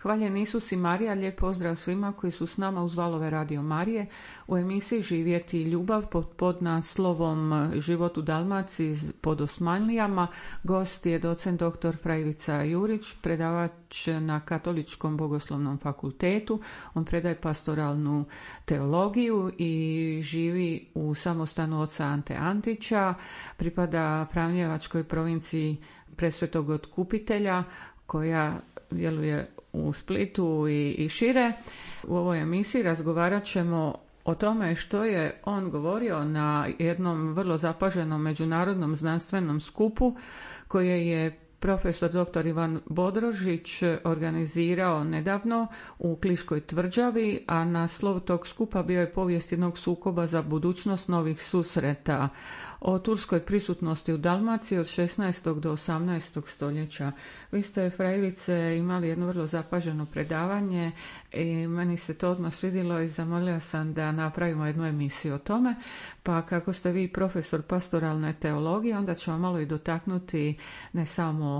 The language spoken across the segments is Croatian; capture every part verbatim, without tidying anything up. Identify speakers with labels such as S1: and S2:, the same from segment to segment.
S1: Hvaljen Isus i Marija, lijep pozdrav svima koji su s nama uz valove Radio Marije. U emisiji Živjeti ljubav pod, pod naslovom Život u Dalmaciji pod Osmanlijama gost je docent doktor Frajvica Jurić, predavač na Katoličkom bogoslovnom fakultetu. On predaje pastoralnu teologiju i živi u samostanu oca Ante Antića. Pripada Franjevačkoj provinciji Presvetog Otkupitelja koja djeluje u Splitu i, i šire. U ovoj emisiji razgovarat ćemo o tome što je on govorio na jednom vrlo zapaženom međunarodnom znanstvenom skupu koje je profesor doktor Ivan Bodrožić organizirao nedavno u Kliškoj tvrđavi, a naslov tog skupa bio je povijest jednog sukoba za budućnost novih susreta o turskoj prisutnosti u Dalmaciji od šesnaestog do osamnaestog stoljeća. Vi ste, Frajvice, imali jedno vrlo zapaženo predavanje i meni se to odmah svidjelo i zamolila sam da napravimo jednu emisiju o tome. Pa kako ste vi profesor pastoralne teologije, onda ću vam malo i dotaknuti ne samo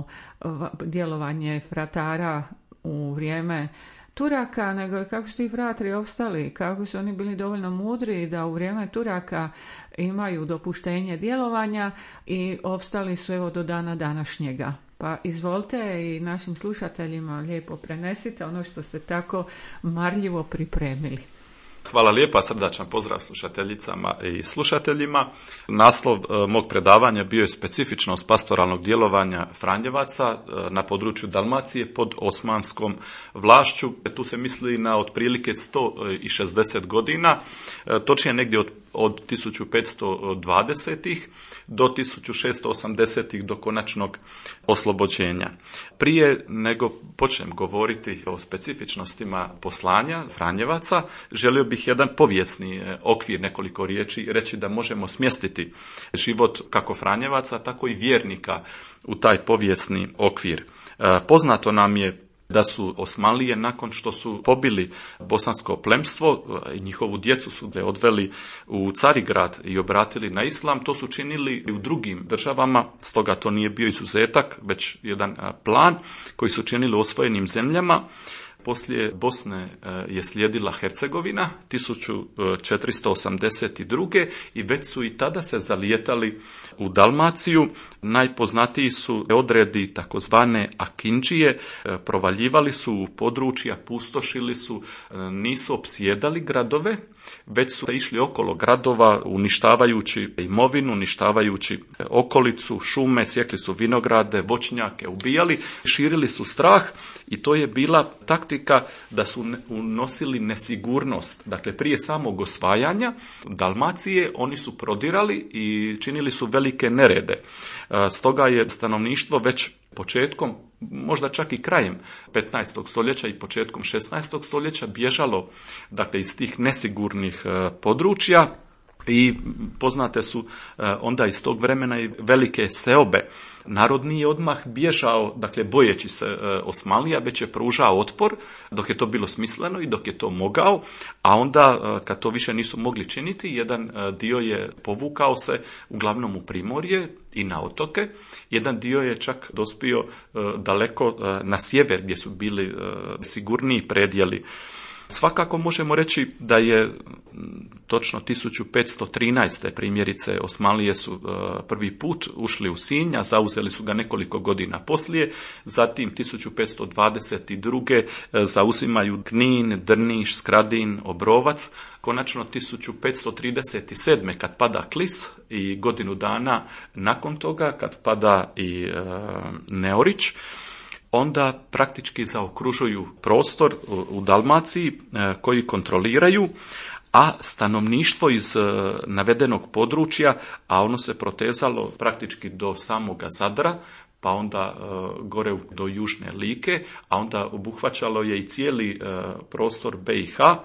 S1: djelovanje fratara u vrijeme Turaka, nego kako su ti fratri opstali, kako su oni bili dovoljno mudri da u vrijeme Turaka imaju dopuštenje djelovanja i opstali su evo do dana današnjega. Pa izvolite i našim slušateljima lijepo prenesite ono što ste tako marljivo pripremili.
S2: Hvala lijepa, srdačan pozdrav slušateljicama i slušateljima. Naslov mog predavanja bio je specifičnost pastoralnog djelovanja Franjevaca na području Dalmacije pod osmanskom vlašću. Tu se misli na otprilike sto šezdeset godina, točnije negdje od, od tisuću petsto dvadesetih do tisuću šesto osamdesetih do konačnog oslobođenja. Prije nego počnem govoriti o specifičnostima poslanja Franjevaca, želio bih jedan povijesni okvir, nekoliko riječi, reći da možemo smjestiti život kako Franjevaca, tako i vjernika u taj povijesni okvir. Poznato nam je da su Osmanlije, nakon što su pobili bosansko plemstvo i njihovu djecu su odveli u Carigrad i obratili na islam, to su činili i u drugim državama, stoga to nije bio izuzetak, već jedan plan koji su činili u osvojenim zemljama. Poslije Bosne je slijedila Hercegovina tisuću četiristo osamdeset druge i već su i tada se zalijetali u Dalmaciju. Najpoznatiji su odredi takozvane Akindžije, provaljivali su u područja, pustošili su, nisu opsjedali gradove, već su išli okolo gradova uništavajući imovinu, uništavajući okolicu, šume, sjekli su vinograde, voćnjake, ubijali, širili su strah i to je bila taktika da su unosili nesigurnost. Dakle, prije samog osvajanja Dalmacije oni su prodirali i činili su velike nerede. Stoga je stanovništvo već početkom, možda čak i krajem petnaestog stoljeća i početkom šesnaestog stoljeća bježalo, dakle, iz tih nesigurnih područja. I poznate su onda iz tog vremena i velike seobe. Narod nije odmah bježao, dakle bojeći se Osmanlija, već je pružao otpor dok je to bilo smisleno i dok je to mogao, a onda kad to više nisu mogli činiti, jedan dio je povukao se uglavnom u Primorje i na otoke, jedan dio je čak dospio daleko na sjever gdje su bili sigurniji predjeli. Svakako možemo reći da je točno tisuću petsto trinaeste primjerice Osmanlije su prvi put ušli u Sinj, a zauzeli su ga nekoliko godina poslije, zatim tisuću petsto dvadeset druge zauzimaju Knin, Drniš, Skradin, Obrovac, konačno tisuću petsto trideset sedme kad pada Klis i godinu dana nakon toga kad pada i Neorić, onda praktički zaokružuju prostor u Dalmaciji koji kontroliraju, a stanovništvo iz navedenog područja, a ono se protezalo praktički do samoga Zadra, pa onda gore do južne Like, a onda obuhvaćalo je i cijeli prostor B i H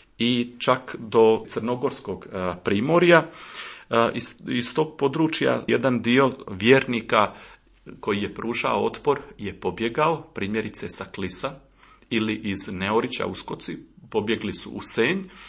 S2: i čak do crnogorskog primorja. Iz, iz tog područja jedan dio vjernika koji je pružao otpor je pobjegao, primjerice sa Klisa ili iz Neorića Uskoci, pobjegli su u Senj,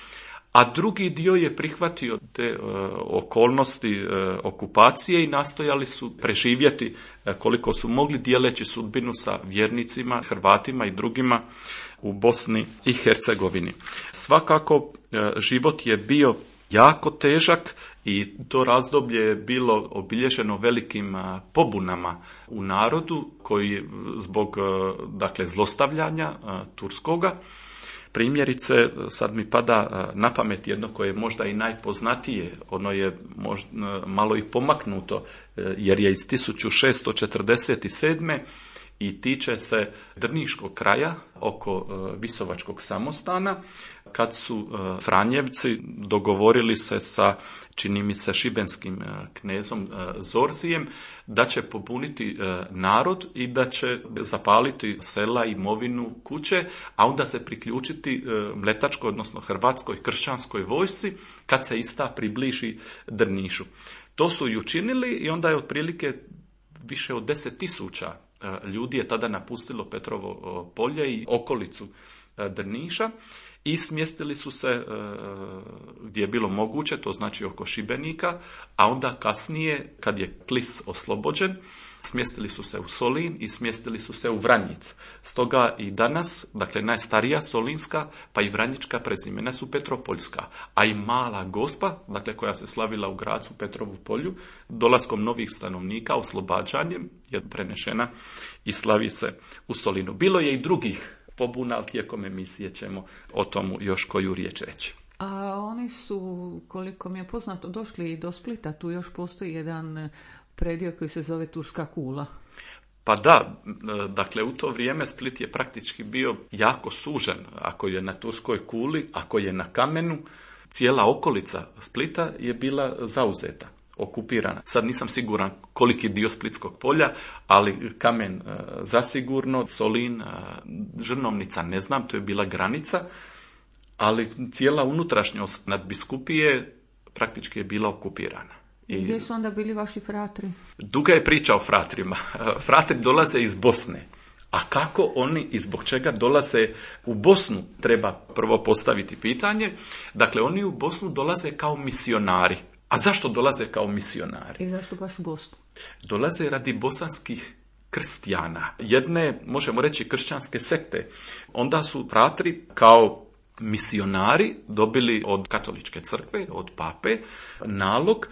S2: a drugi dio je prihvatio te e, okolnosti e, okupacije i nastojali su preživjeti e, koliko su mogli, dijeleći sudbinu sa vjernicima, Hrvatima i drugima u Bosni i Hercegovini. Svakako e, život je bio jako težak i to razdoblje je bilo obilježeno velikim pobunama u narodu koji zbog dakle zlostavljanja turskoga. Primjerice, sad mi pada na pamet jedno koje je možda i najpoznatije, ono je možda malo i pomaknuto jer je iz tisuću šessto četrdeset sedme i tiče se Drniškog kraja oko Visovačkog samostana, kad su Franjevci dogovorili se sa, čini mi se, šibenskim knezom Zorzijem, da će pobuniti narod i da će zapaliti sela, imovinu, kuće, a onda se priključiti mletačkoj, odnosno hrvatskoj kršćanskoj vojsci, kad se ista približi Drnišu. To su i učinili i onda je otprilike više od deset tisuća ljudi je tada napustilo Petrovo polje i okolicu Drniša i smjestili su se gdje je bilo moguće, to znači oko Šibenika, a onda kasnije, kad je Klis oslobođen, smjestili su se u Solin i smjestili su se u Vranjic. Stoga i danas, dakle najstarija solinska pa i vranjička prezimena su Petropoljska, a i Mala Gospa, dakle koja se slavila u Gracu, Petrovu polju, dolaskom novih stanovnika, oslobađanjem je prenešena i slavi se u Solinu. Bilo je i drugih pobuna, ali tijekom emisije ćemo o tomu još koju riječ reći.
S1: A oni su, koliko mi je poznato, došli i do Splita. Tu još postoji jedan predio koji se zove Turska kula.
S2: Pa da, dakle u to vrijeme Split je praktički bio jako sužen. Ako je na Turskoj kuli, ako je na kamenu, cijela okolica Splita je bila zauzeta, okupirana. Sad nisam siguran koliki dio Splitskog polja, ali kamen zasigurno, Solin, Žrnovnica ne znam, to je bila granica, ali cijela unutrašnjost nadbiskupije praktički je bila okupirana.
S1: I gdje su onda bili vaši fratri?
S2: Duga je priča o fratrima. Fratri dolaze iz Bosne. A kako oni i zbog čega dolaze u Bosnu, treba prvo postaviti pitanje. Dakle, oni u Bosnu dolaze kao misionari. A zašto dolaze kao misionari?
S1: I zašto baš u Bosnu?
S2: Dolaze radi bosanskih kristijana. Jedne, možemo reći, kršćanske sekte. Onda su fratri kao misionari dobili od katoličke crkve, od pape, nalog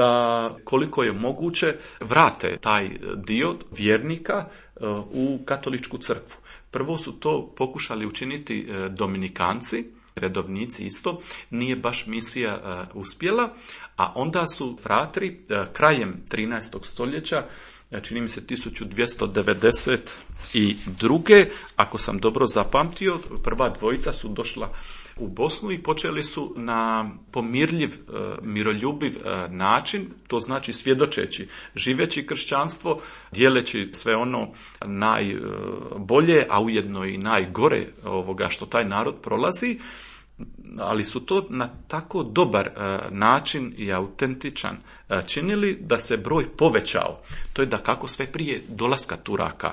S2: da koliko je moguće vrate taj dio vjernika u katoličku crkvu. Prvo su to pokušali učiniti dominikanci, redovnici isto, nije baš misija uspjela, a onda su fratri krajem trinaestog stoljeća, čini mi se tisuću dvjesto devedeset druge. Ako sam dobro zapamtio, prva dvojica su došla u Bosnu i počeli su na pomirljiv, miroljubiv način, to znači svjedočeći, živeći kršćanstvo, dijeleći sve ono najbolje, a ujedno i najgore ovoga što taj narod prolazi, ali su to na tako dobar način i autentičan činili da se broj povećao. To je da kako sve prije dolaska Turaka.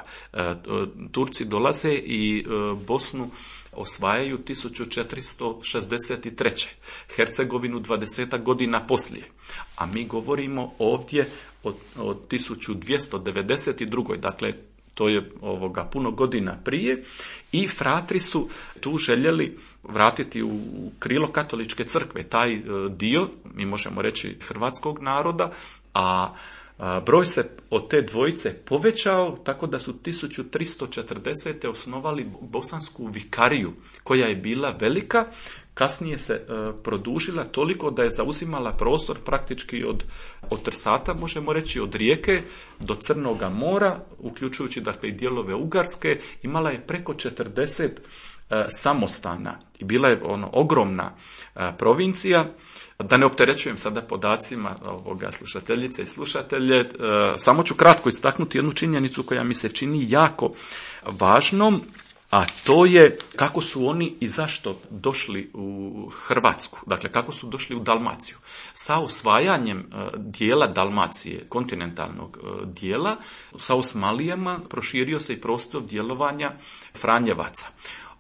S2: Turci dolaze i Bosnu osvajaju tisuću četiristo šezdeset treće. Hercegovinu dvadeset godina poslije. A mi govorimo ovdje o, o tisuću dvjesto devedeset druge. Dakle, to je ovoga puno godina prije, i fratri su tu željeli vratiti u krilo katoličke crkve taj dio, mi možemo reći, hrvatskog naroda, a broj se od te dvojice povećao tako da su tisuću tristo četrdesete osnovali bosansku vikariju, koja je bila velika, kasnije se produžila toliko da je zauzimala prostor praktički od, od Trsata, možemo reći, od Rijeke do Crnoga mora, uključujući dakle i dijelove Ugarske, imala je preko četrdeset samostana i bila je ono ogromna provincija. Da ne opterećujem sada podacima ovoga slušateljice i slušatelje, samo ću kratko istaknuti jednu činjenicu koja mi se čini jako važnom, a to je kako su oni i zašto došli u Hrvatsku, dakle kako su došli u Dalmaciju. Sa osvajanjem dijela Dalmacije, kontinentalnog dijela, sa Osmalijama proširio se i prostor djelovanja Franjevaca.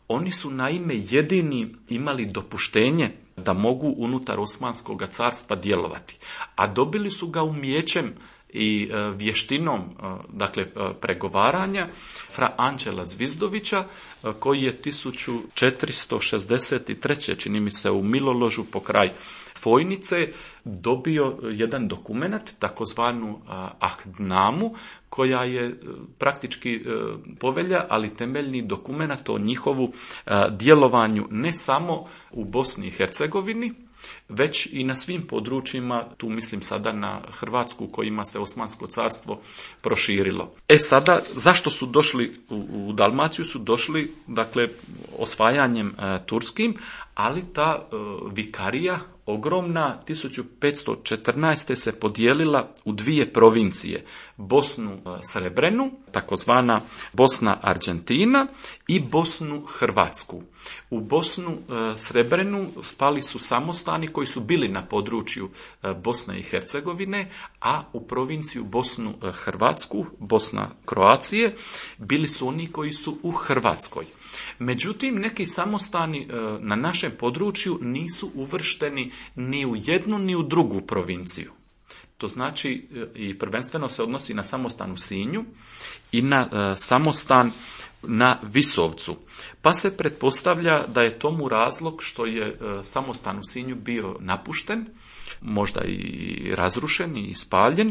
S2: Oni su naime jedini imali dopuštenje da mogu unutar Osmanskog carstva djelovati, a dobili su ga umijećem i vještinom, dakle, pregovaranja fra Anđela Zvizdovića, koji je tisuću četiristo šezdeset treće čini mi se u Miloložu pokraj Fojnice dobio jedan dokumenat, takozvanu Ahdnamu, koja je praktički povelja, ali temeljni dokumenat o njihovu djelovanju ne samo u Bosni i Hercegovini, već i na svim područjima, tu mislim sada na Hrvatsku kojima se Osmansko carstvo proširilo. E sada, zašto su došli u, u Dalmaciju? Su došli, dakle, osvajanjem e, turskim, ali ta e, vikarija ogromna tisuću petsto četrnaeste. se podijelila u dvije provincije, Bosnu Srebrenu, takozvana Bosna Argentina, i Bosnu Hrvatsku. U Bosnu Srebrenu spali su samostani koji su bili na području Bosne i Hercegovine, a u provinciju Bosnu Hrvatsku, Bosna Kroacije, bili su oni koji su u Hrvatskoj. Međutim, neki samostani na našem području nisu uvršteni ni u jednu ni u drugu provinciju. To znači, i prvenstveno se odnosi na samostan u Sinju i na e, samostan na Visovcu. Pa se pretpostavlja da je tomu razlog što je e, samostan u Sinju bio napušten, možda i razrušen i spaljen,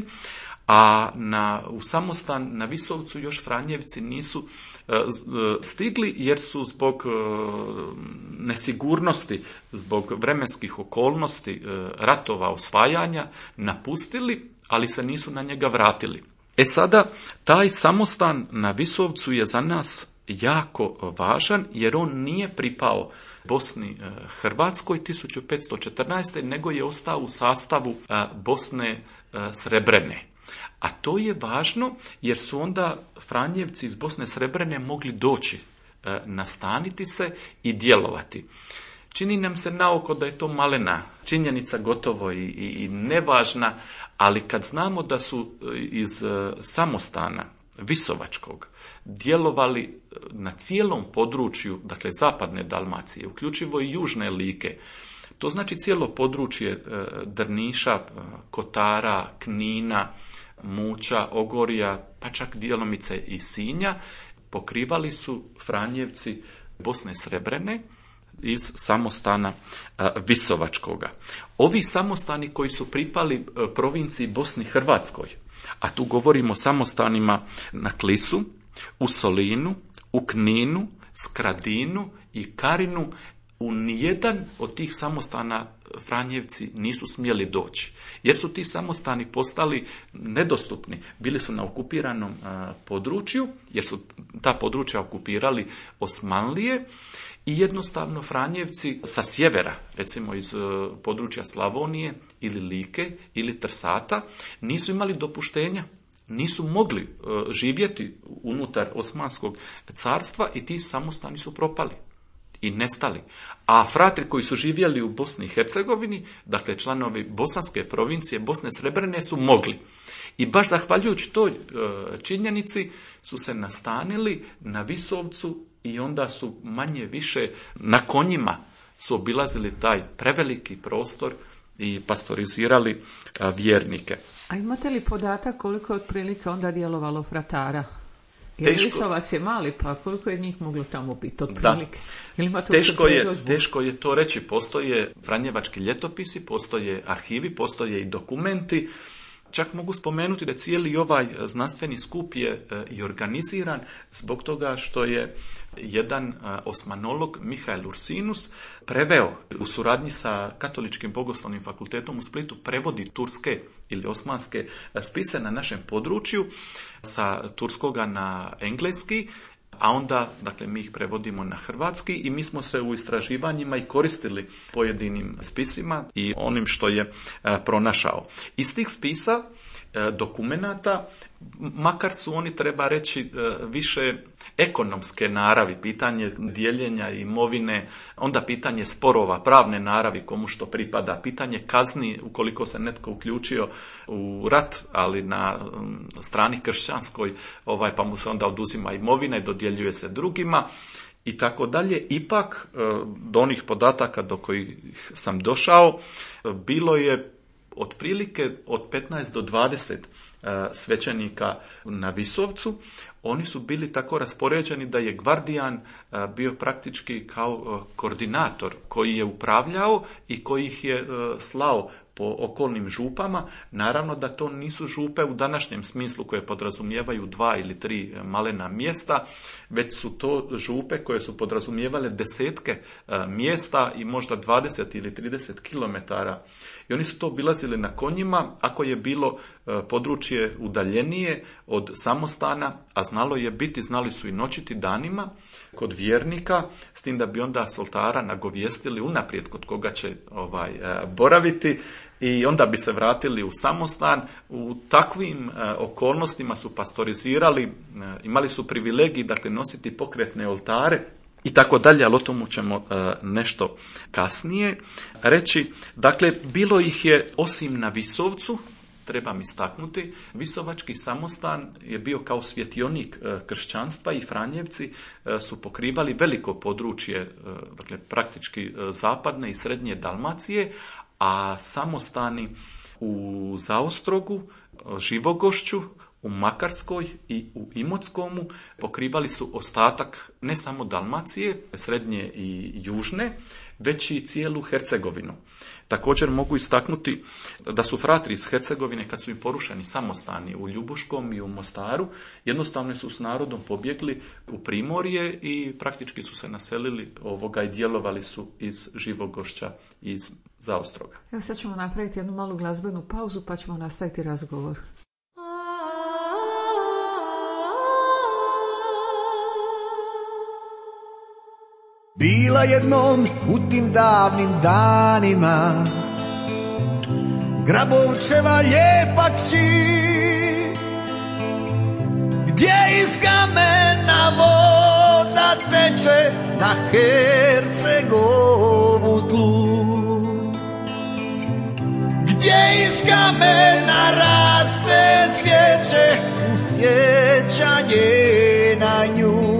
S2: a na, u samostan na Visovcu još Franjevci nisu e, stigli jer su zbog e, nesigurnosti, zbog vremenskih okolnosti, e, ratova, osvajanja napustili, ali se nisu na njega vratili. E sada, taj samostan na Visovcu je za nas jako važan jer on nije pripao Bosni Hrvatskoj tisuću petsto četrnaeste. nego je ostao u sastavu Bosne Srebrene. A to je važno jer su onda Franjevci iz Bosne Srebrene mogli doći, nastaniti se i djelovati. Čini nam se naoko da je to malena činjenica, gotovo i, i, i nevažna, ali kad znamo da su iz samostana Visovačkog djelovali na cijelom području, dakle zapadne Dalmacije, uključivo i južne Like, to znači cijelo područje Drniša, Kotara, Knina, Muća, Ogorja, pa čak djelomice i Sinja, pokrivali su Franjevci Bosne Srebrene iz samostana Visovačkoga. Ovi samostani koji su pripali provinciji Bosni Hrvatskoj, a tu govorimo o samostanima na Klisu, u Solinu, u Kninu, Skradinu i Karinu, u nijedan od tih samostana Franjevci nisu smjeli doći, jer su ti samostani postali nedostupni, bili su na okupiranom a, području, jer su ta područja okupirali Osmanlije i jednostavno Franjevci sa sjevera, recimo iz a, područja Slavonije ili Like ili Trsata, nisu imali dopuštenja. Nisu mogli a, živjeti unutar Osmanskog carstva i ti samostani su propali i nestali. A fratri koji su živjeli u Bosni i Hercegovini, dakle članovi bosanske provincije Bosne Srebrene, su mogli. I baš zahvaljujući toj e, činjenici su se nastanili na Visovcu i onda su manje više na konjima su obilazili taj preveliki prostor i pastorizirali a, vjernike.
S1: A imate li podatak koliko je otprilike onda djelovalo fratara? Jer Visovac je mali, pa koliko je njih moglo tamo biti otprilike?
S2: Teško je, teško je to reći. Postoje franjevački ljetopisi, postoje arhivi, postoje i dokumenti. Čak mogu spomenuti da cijeli ovaj znanstveni skup je i organiziran zbog toga što je jedan osmanolog, Mihael Ursinus, preveo u suradnji sa Katoličkim bogoslovnim fakultetom u Splitu, prevodi turske ili osmanske spise na našem području sa turskoga na engleski, a onda, dakle, mi ih prevodimo na hrvatski i mi smo se u istraživanjima i koristili pojedinim spisima i onim što je e, pronašao. Iz tih spisa, e, dokumenata, makar su oni, treba reći, e, više ekonomske naravi, pitanje dijeljenja imovine, onda pitanje sporova, pravne naravi, komu što pripada, pitanje kazni ukoliko se netko uključio u rat, ali na strani kršćanskoj, ovaj, pa mu se onda oduzima imovina i dodjeljuje se drugima. i tako dalje. Ipak, do onih podataka do kojih sam došao, bilo je otprilike od petnaest do dvadeset svećenika na Visovcu. Oni su bili tako raspoređeni da je gvardijan bio praktički kao koordinator koji je upravljao i koji ih je slao po okolnim župama. Naravno da to nisu župe u današnjem smislu koje podrazumijevaju dva ili tri malena mjesta, već su to župe koje su podrazumijevale desetke mjesta i možda dvadeset ili trideset kilometara. I oni su to obilazili na konjima, ako je bilo područje udaljenije od samostana, a znalo je biti, znali su i noćiti danima kod vjernika, s tim da bi onda s oltara nagovijestili unaprijed kod koga će ovaj boraviti i onda bi se vratili u samostan. U takvim okolnostima su pastorizirali, imali su privilegij, dakle, nositi pokretne oltare i tako dalje, ali o tomu ćemo e, nešto kasnije reći. Dakle, bilo ih je, osim na Visovcu, trebam istaknuti, Visovački samostan je bio kao svjetionik e, kršćanstva i Franjevci e, su pokrivali veliko područje, e, dakle, praktički e, zapadne i srednje Dalmacije, a samostani u Zaostrogu, Živogošću, u Makarskoj i u Imotskomu pokrivali su ostatak ne samo Dalmacije, srednje i južne, već i cijelu Hercegovinu. Također mogu istaknuti da su fratri iz Hercegovine, kad su im porušeni samostani u Ljubuškom i u Mostaru, jednostavno su s narodom pobjegli u Primorje i praktički su se naselili ovoga i djelovali su iz Živogošća, iz Zaostroga.
S1: Evo sad ćemo napraviti jednu malu glazbenu pauzu pa ćemo nastaviti razgovor.
S3: Bila jednom u tim davnim danima Grabovčeva lijepa kći, gdje iz kamena voda teče na Hercegovu tlu, gdje iz kamena raste cvijeće u sjećanje na nju.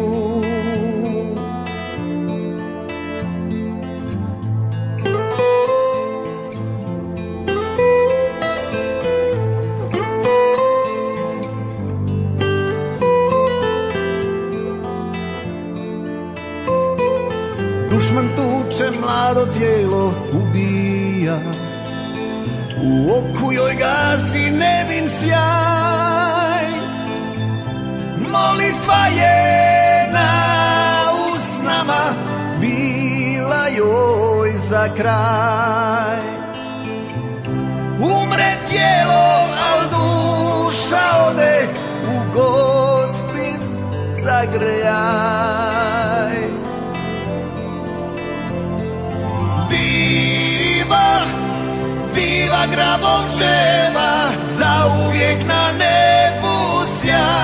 S3: Dušman tuče, mlado tijelo ubija, u oku joj gasi nevin sjaj. Molitva je na usnama bila joj za kraj. Umre tijelo, al duša ode u Gospin zagrljaj. Diva, diva Grabovčeva, zauvijek na nebu sja.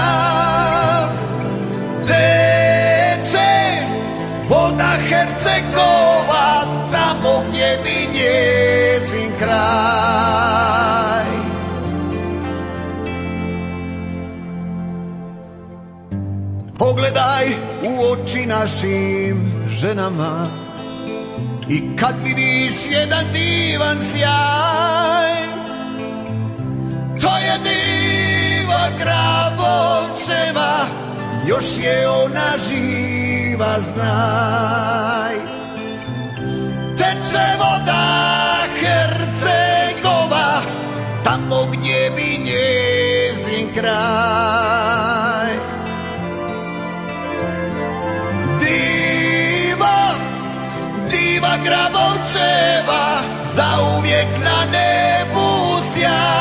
S3: Teče voda Hercegova, tamo gdje bi njezin kraj. Pogledaj u oči našim ženama i kad vidiš jedan divan sjaj, to je diva Grabovčeva, još je ona živa, znaj. Teče voda Hercegova, tamo gdje bi njezin kraj. Diva, diva Grabovčeva, zauvijek na nebu sja.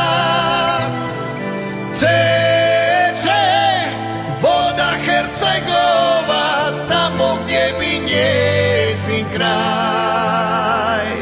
S3: Teče voda Hercegova, tamo gdje bi njezin kraj.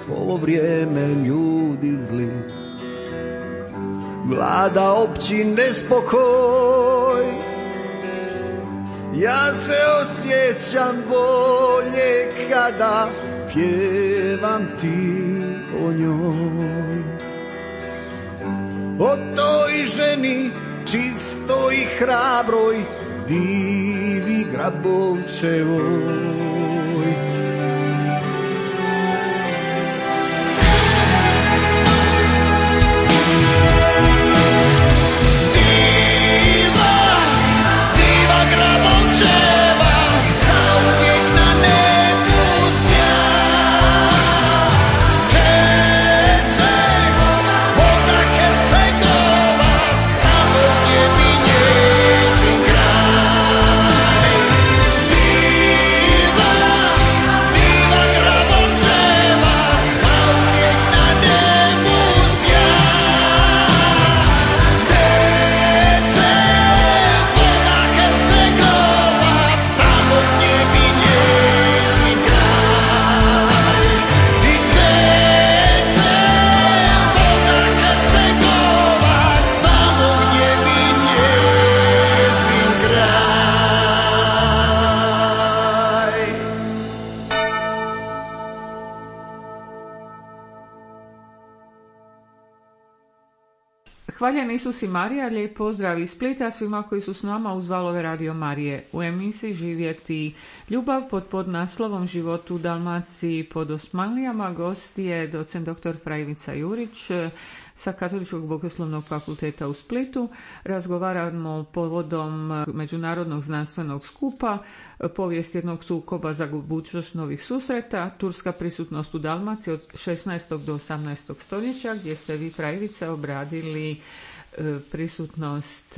S3: ovo vrijeme ljudi zli. Vlada opći nespokoj, ja se osjećam bolje kada pjevam ti o njoj. O toj ženi čistoj i hrabroj, divi Grabovčevoj.
S1: Hvaljen Isus i Marija, lijep pozdrav iz Splita svima koji su s nama uz valove Radio Marije. U emisiji Živjeti ljubav pod podnaslovom Život u Dalmaciji pod Osmanlijama gost je docent doktor Fra Ivica Jurić sa Katoličkog bogoslovnog fakulteta u Splitu. Razgovaramo povodom međunarodnog znanstvenog skupa, povijest jednog sukoba za budućnost novih susreta, turska prisutnost u Dalmaciji od šesnaestog do osamnaestog stoljeća, gdje ste vi, Fra Ivica, obradili prisutnost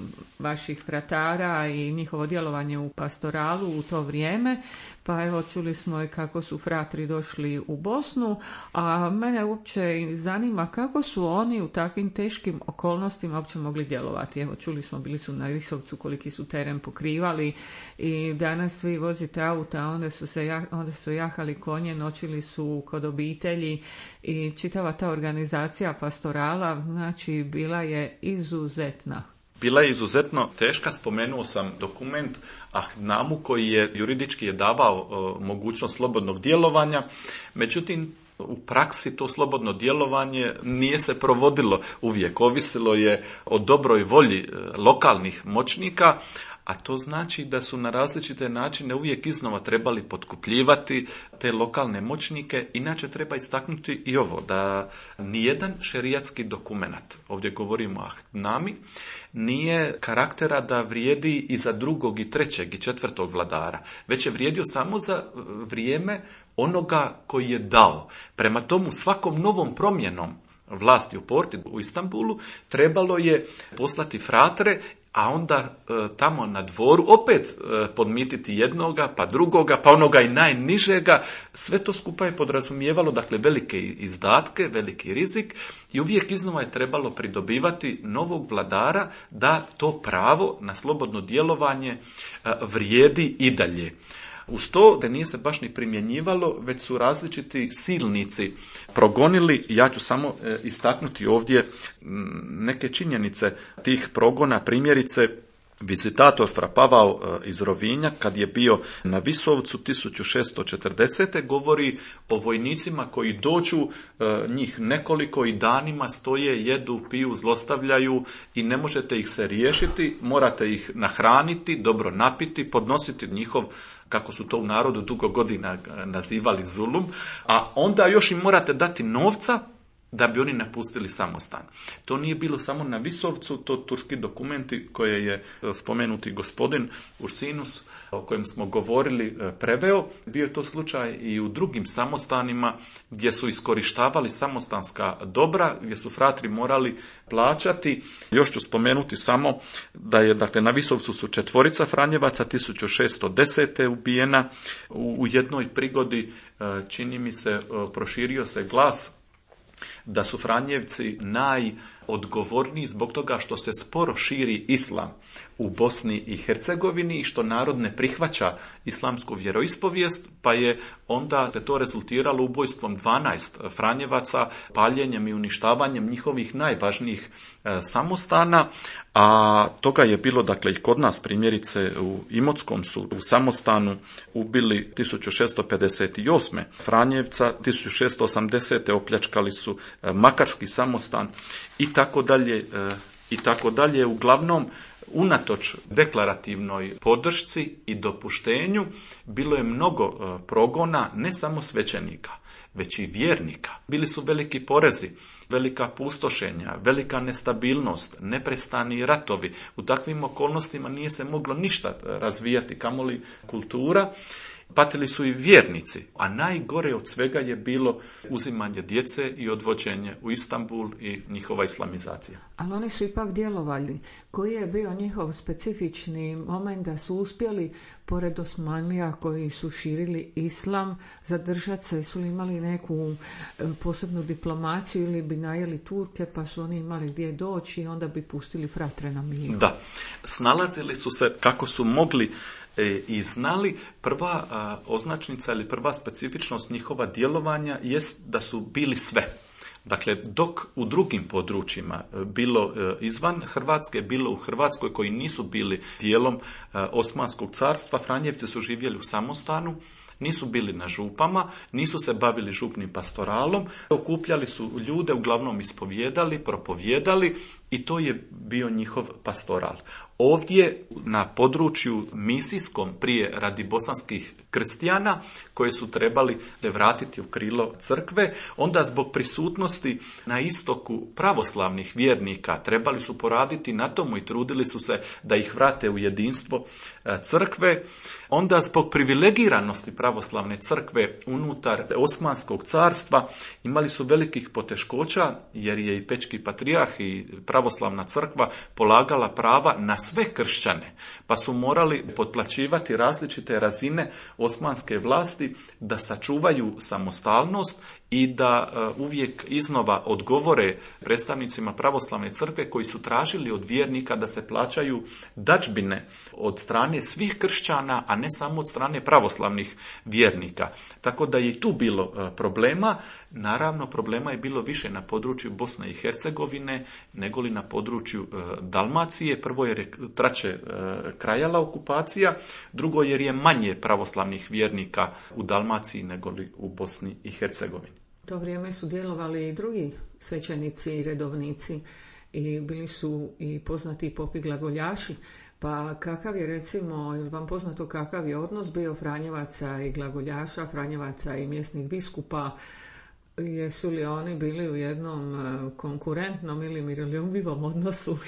S1: vaših fratara i njihovo djelovanje u pastoralu u to vrijeme. Pa evo, čuli smo i kako su fratri došli u Bosnu, a mene uopće zanima kako su oni u takvim teškim okolnostima uopće mogli djelovati. Evo, čuli smo, bili su na Visovcu, koliki su teren pokrivali i danas svi vozite auta, onda su, se, onda su jahali konje, noćili su kod obitelji i čitava ta organizacija pastorala, znači, bila je izuzetna.
S2: Bila je izuzetno teška, spomenuo sam dokument Ahdnamu koji je juridički je davao uh, mogućnost slobodnog djelovanja, međutim u praksi to slobodno djelovanje nije se provodilo uvijek, ovisilo je o dobroj volji uh, lokalnih moćnika, a to znači da su na različite načine uvijek iznova trebali potkupljivati te lokalne moćnike. Inače treba istaknuti i ovo, da nijedan šerijatski dokumenat, ovdje govorimo o Ahdnami, nije karaktera da vrijedi i za drugog i trećeg i četvrtog vladara, već je vrijedio samo za vrijeme onoga koji je dao. Prema tomu svakom novom promjenom vlasti u Porti, u Istanbulu, trebalo je poslati fratre, a onda e, tamo na dvoru opet e, podmititi jednoga, pa drugoga, pa onoga i najnižega. Sve to skupa je podrazumijevalo, dakle, velike izdatke, veliki rizik i uvijek iznova je trebalo pridobivati novog vladara da to pravo na slobodno djelovanje e, vrijedi i dalje. Uz to da nije se baš ni primjenjivalo, već su različiti silnici progonili. Ja ću samo e, istaknuti ovdje neke činjenice tih progona, primjerice vizitator Fra Pavao iz Rovinja, kad je bio na Visovcu tisuću šesto četrdesete govori o vojnicima koji dođu, njih nekoliko i danima stoje, jedu, piju, zlostavljaju i ne možete ih se riješiti, morate ih nahraniti, dobro napiti, podnositi njihov, kako su to u narodu dugo godina nazivali, zulum, a onda još im morate dati novca da bi oni napustili samostan. To nije bilo samo na Visovcu, to turski dokumenti koje je spomenuti gospodin Ursinus, o kojem smo govorili, preveo. Bio je to slučaj i u drugim samostanima gdje su iskorištavali samostanska dobra, gdje su fratri morali plaćati. Još ću spomenuti samo da je, dakle, na Visovcu su četvorica Franjevaca tisuću šesto desete ubijena. U, u jednoj prigodi, čini mi se, proširio se glas da su Franjevci najodgovorniji zbog toga što se sporo širi islam u Bosni i Hercegovini i što narod ne prihvaća islamsku vjeroispovijest, pa je onda to rezultiralo ubojstvom dvanaest Franjevaca, paljenjem i uništavanjem njihovih najvažnijih e, samostana, a toga je bilo dakle i kod nas, primjerice u Imotskom su u samostanu ubili tisuću šesto pedeset osme Franjevca, tisuću šesto osamdesete opljačkali su e, Makarski samostan i tako dalje e, i tako dalje. Uglavnom, unatoč deklarativnoj podršci i dopuštenju bilo je mnogo progona ne samo svećenika, već i vjernika. Bili su veliki porezi, velika pustošenja, velika nestabilnost, neprestani ratovi. U takvim okolnostima nije se moglo ništa razvijati, kamoli kultura. Patili su i vjernici, a najgore od svega je bilo uzimanje djece i odvođenje u Istanbul i njihova islamizacija.
S1: Ali oni su ipak djelovali. Koji je bio njihov specifični moment da su uspjeli, pored Osmanlija koji su širili islam, zadržati se? Su li imali neku posebnu diplomaciju ili bi najeli Turke pa su oni imali gdje doći i onda bi pustili fratre na miru?
S2: Da, snalazili su se kako su mogli i znali. Prva a, označnica ili prva specifičnost njihova djelovanja jest da su bili sve. Dakle, dok u drugim područjima, bilo izvan Hrvatske, bilo u Hrvatskoj, koji nisu bili dijelom Osmanskog carstva, Franjevci su živjeli u samostanu, nisu bili na župama, nisu se bavili župnim pastoralom, okupljali su ljude, uglavnom ispovijedali, propovijedali i to je bio njihov pastoral. Ovdje na području misijskom, prije radi bosanskih kristijana, koje su trebali vratiti u krilo crkve, onda zbog prisutnosti na istoku pravoslavnih vjernika trebali su poraditi na tomu i trudili su se da ih vrate u jedinstvo crkve. Onda zbog privilegiranosti pravoslavne crkve unutar Osmanskog carstva imali su velikih poteškoća, jer je i Pečki patrijarh i pravoslavna crkva polagala prava na sve kršćane, pa su morali potplaćivati različite razine osmanske vlasti da sačuvaju samostalnost i da uh, uvijek iznova odgovore predstavnicima pravoslavne crkve koji su tražili od vjernika da se plaćaju dadžbine od strane svih kršćana, a ne samo od strane pravoslavnih vjernika. Tako da je i tu bilo uh, problema. Naravno, problema je bilo više na području Bosne i Hercegovine nego li na području uh, Dalmacije. Prvo jer je traće uh, krajala okupacija, drugo jer je manje pravoslavnih vjernika u Dalmaciji nego li u Bosni i Hercegovini.
S1: U to vrijeme su djelovali i drugi svećenici i redovnici i bili su i poznati popi glagoljaši. Pa kakav je, recimo, je vam poznato kakav je odnos bio Franjevaca i glagoljaša, Franjevaca i mjesnih biskupa? Jesu li oni bili u jednom konkurentnom ili miroljubivom odnosu?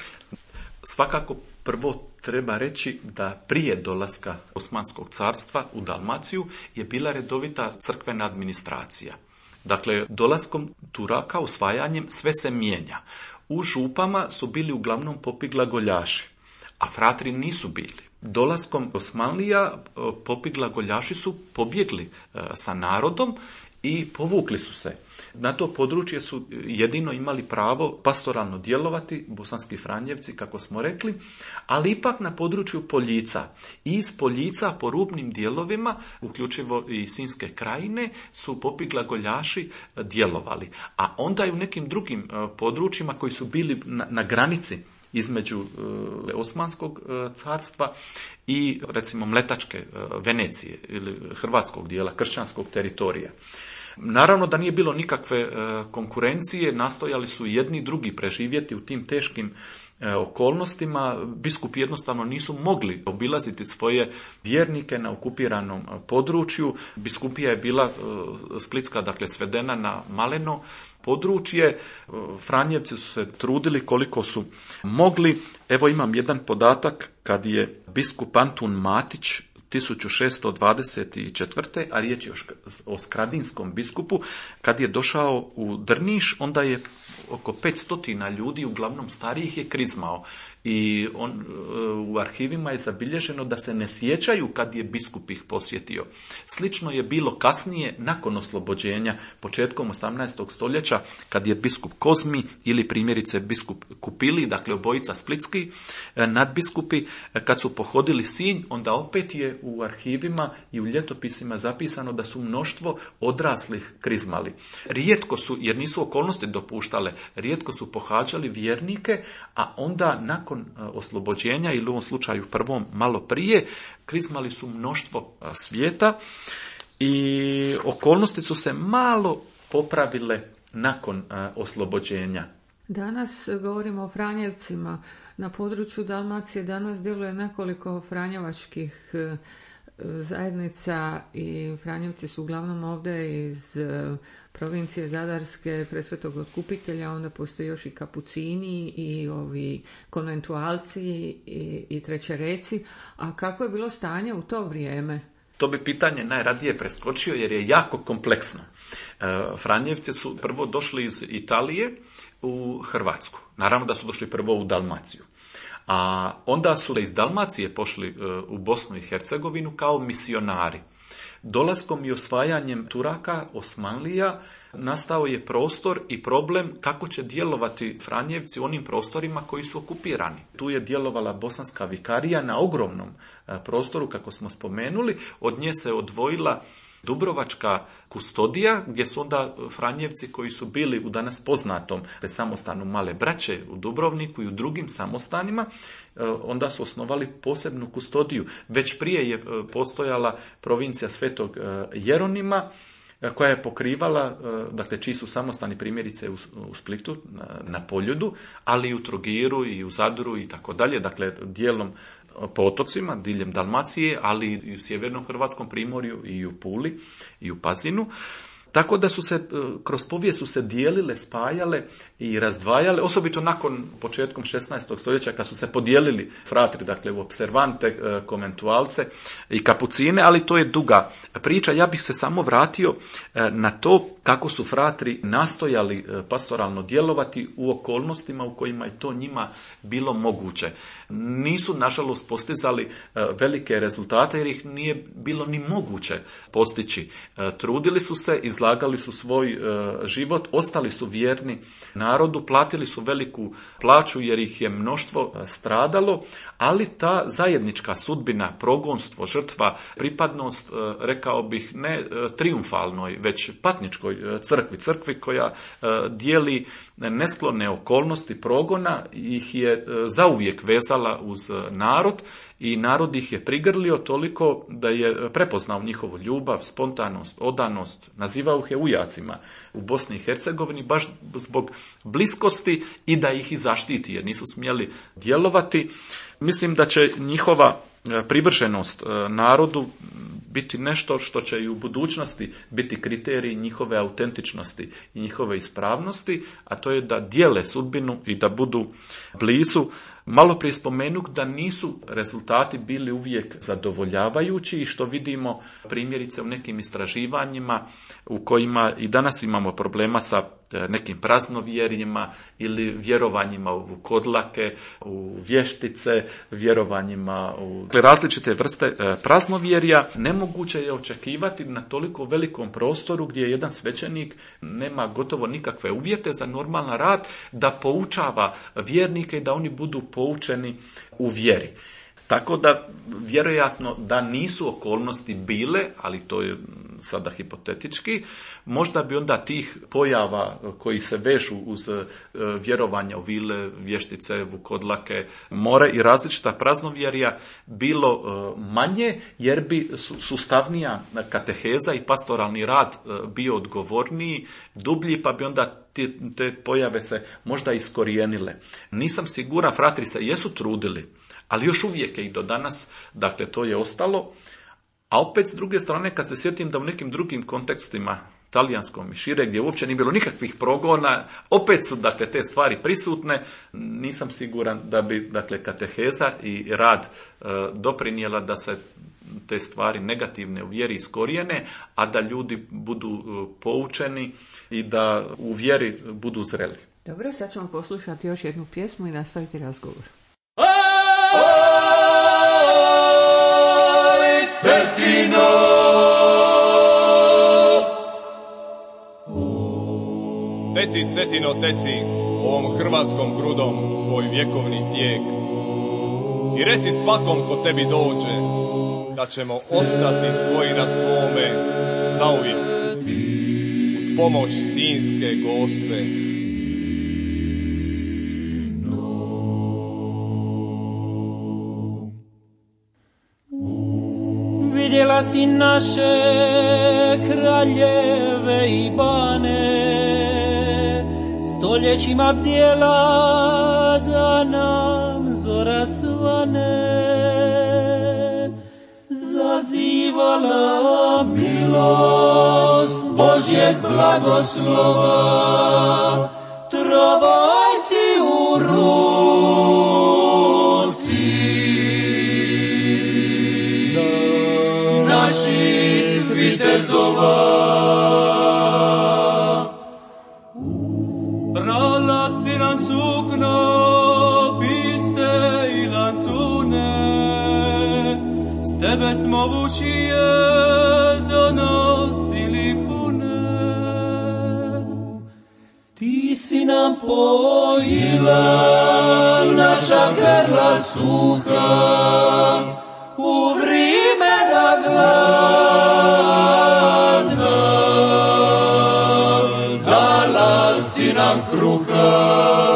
S2: Svakako prvo treba reći da prije dolaska Osmanskog carstva u Dalmaciju je bila redovita crkvena administracija. Dakle, dolaskom Turaka, osvajanjem, sve se mijenja. U župama su bili uglavnom popi glagoljaši, a fratri nisu bili. Dolaskom Osmanlija popi glagoljaši su pobjegli sa narodom i povukli su se. Na to područje su jedino imali pravo pastoralno djelovati bosanski Franjevci, kako smo rekli, ali ipak na području Poljica. I iz Poljica po rubnim dijelovima, uključivo i Sinjske krajine, su popi glagoljaši djelovali. A onda i u nekim drugim područjima koji su bili na, na granici između e, Osmanskog e, carstva i recimo Mletačke e, Venecije ili hrvatskog dijela, kršćanskog teritorija. Naravno da nije bilo nikakve e, konkurencije, nastojali su jedni i drugi preživjeti u tim teškim e, okolnostima. Biskupi jednostavno nisu mogli obilaziti svoje vjernike na okupiranom području. Biskupija je bila e, splitska, dakle svedena na maleno područje. Franjevci su se trudili koliko su mogli. Evo imam jedan podatak kad je biskup Antun Matić tisuću šesto dvadeset četvrte. a riječ je o skradinskom biskupu, kad je došao u Drniš, onda je oko petsto ljudi, uglavnom starijih, je krizmao. I on, u arhivima je zabilježeno da se ne sjećaju kad je biskup ih posjetio. Slično je bilo kasnije, nakon oslobođenja, početkom osamnaestog stoljeća, kad je biskup Kozmi ili primjerice biskup Kupili, dakle obojica splitski nadbiskupi, kad su pohodili Sinj, onda opet je u arhivima i u ljetopisima zapisano da su mnoštvo odraslih krizmali. Rijetko su, jer nisu okolnosti dopuštale, rijetko su pohađali vjernike, a onda nakon oslobođenja, ili u ovom slučaju prvom malo prije, krizmali su mnoštvo svijeta i okolnosti su se malo popravile nakon oslobođenja.
S1: Danas govorimo o Franjevcima. Na području Dalmacije danas djeluje nekoliko franjevačkih zajednica i Franjevci su uglavnom ovdje iz provincije Zadarske, Presvetog Otkupitelja, onda postoji još i Kapucini i ovi konventualci i, i trećereci. A kako je bilo stanje u to vrijeme?
S2: To bi pitanje najradije preskočio jer je jako kompleksno. Franjevci su prvo došli iz Italije u Hrvatsku. Naravno da su došli prvo u Dalmaciju. A onda su iz Dalmacije pošli u Bosnu i Hercegovinu kao misionari. Dolaskom i osvajanjem Turaka, Osmanlija, nastao je prostor i problem kako će djelovati Franjevci u onim prostorima koji su okupirani. Tu je djelovala bosanska vikarija na ogromnom prostoru, kako smo spomenuli. Od nje se odvojila Dubrovačka kustodija, gdje su onda Franjevci koji su bili u danas poznatom samostanu Male Braće u Dubrovniku i u drugim samostanima, onda su osnovali posebnu kustodiju. Već prije je postojala provincija Svetog Jeronima, koja je pokrivala, dakle čiji su samostani primjerice u Splitu, na Poljudu, ali i u Trogiru i u Zadru i tako dalje, dakle dijelom po otocima, diljem Dalmacije, ali i u sjevernom hrvatskom primorju i u Puli i u Pazinu. Tako da su se, kroz povijest su se dijelile, spajale i razdvajale, osobito nakon početkom šesnaestog stoljeća kad su se podijelili fratri, dakle u observante, komentualce i kapucine, ali to je duga priča. Ja bih se samo vratio na to kako su fratri nastojali pastoralno djelovati u okolnostima u kojima je to njima bilo moguće. Nisu, nažalost, postizali velike rezultate jer ih nije bilo ni moguće postići. Trudili su se, izlagali su svoj život, ostali su vjerni narodu, platili su veliku plaću jer ih je mnoštvo stradalo, ali ta zajednička sudbina, progonstvo, žrtva, pripadnost, rekao bih, ne triumfalnoj, već patničkoj crkvi, crkvi koja dijeli nesklone okolnosti progona, ih je zauvijek vezala uz narod i narod ih je prigrlio toliko da je prepoznao njihovu ljubav, spontanost, odanost, nazivao ih je ujacima u Bosni i Hercegovini baš zbog bliskosti i da ih i zaštiti jer nisu smjeli djelovati. Mislim da će njihova privrženost narodu biti nešto što će i u budućnosti biti kriterij njihove autentičnosti i njihove ispravnosti, a to je da dijele sudbinu i da budu blizu. Malo prije spomenuk da nisu rezultati bili uvijek zadovoljavajući i što vidimo primjerice u nekim istraživanjima u kojima i danas imamo problema sa nekim praznovjerjima ili vjerovanjima u vukodlake, u vještice, vjerovanjima u različite vrste praznovjerja. Nemoguće je očekivati na toliko velikom prostoru gdje jedan svećenik nema gotovo nikakve uvjete za normalan rad da poučava vjernike i da oni budu poučeni u vjeri. Tako da, vjerojatno da nisu okolnosti bile, ali to je sada hipotetički, možda bi onda tih pojava koji se vežu uz vjerovanja u vile, vještice, vukodlake, more i različita praznovjerja bilo manje, jer bi sustavnija kateheza i pastoralni rad bio odgovorniji, dublji, pa bi onda te, te pojave se možda iskorijenile. Nisam siguran, fratri se jesu trudili, ali još uvijek je i do danas, dakle to je ostalo. A opet s druge strane, kad se sjetim da u nekim drugim kontekstima, talijanskom i šire, gdje uopće nije bilo nikakvih progona, opet su dakle te stvari prisutne, nisam siguran da bi dakle kateheza i rad e, doprinijela da se te stvari negativne u vjeri iskorijene, a da ljudi budu poučeni i da u vjeri budu zreli.
S1: Dobro, sad ćemo poslušati još jednu pjesmu i nastaviti razgovor.
S3: Oj, Cetino!
S4: Teci, Cetino, teci, ovom hrvatskom grudom svoj vjekovni tijek i reci svakom ko tebi dođe da ćemo ostati svoji na svome zauvijek uz pomoć Sinjske Gospe.
S5: Vidjela si naše kraljeve i bane, stoljećima bdjela da nam zora svane, zazivala milost Božjeg blagoslova, trobojci u ruci naših vitezova.
S4: Brala si nam sukno, pilce i lancune, s tebe smo vučije donosili pune.
S5: Ti si nam pojila naša grla suha, u vrimena gladna, dala si nam kruha.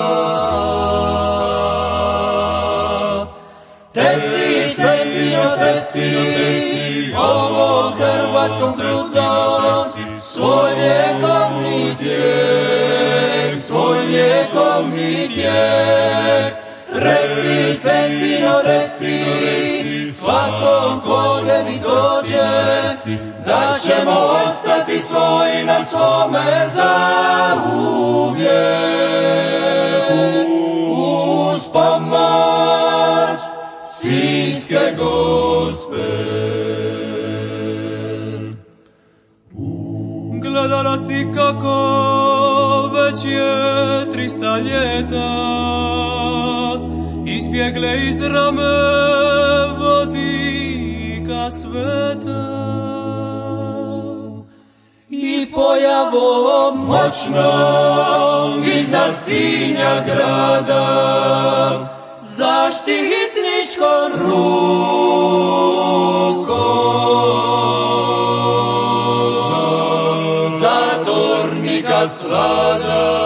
S5: Teci, Cetino, teci, ovom hrvatskom grudom svoj vjekovni tijek, svoj vjekovni tijek. Reci, Cetino, reci, svakom ko tebi dođe, da ćemo ostati svoji na svome zauvijek uz pomoć Sinjske Gospe.
S4: Gledala si kako već je trista ljeta izbjegle iz rame vodika sveta
S5: i pojavom moćnom iznad Sinja grada zaštitničkom rukom zatornika slada.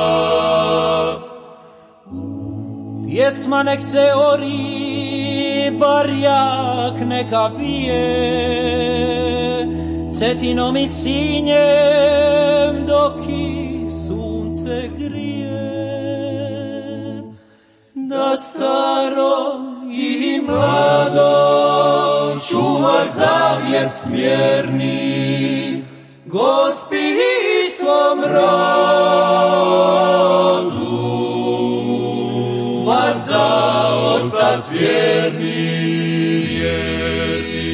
S5: Pjesma nek se ori, barjak neka vije, Cetinom i Sinjem dok ih sunce grije. Da starom i mladom čuva zavjet smjerni, Gospi i svom rodu vas da ostat vjerni, vjerni.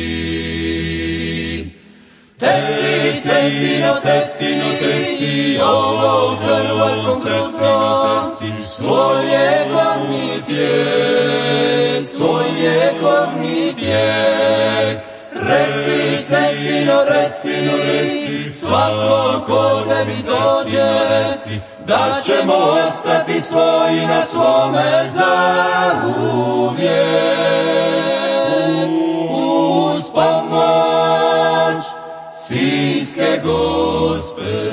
S5: Teci, Cetino, teci, teci, ovom hrvatskom grudom svoj vjekovni tijek, svoj vjekovni tijek. Reci, Cetino, reci, svakom ko tebi dođe, da ćemo ostati svoji na svome zauvijek uz pomoć Sinjske Gospe.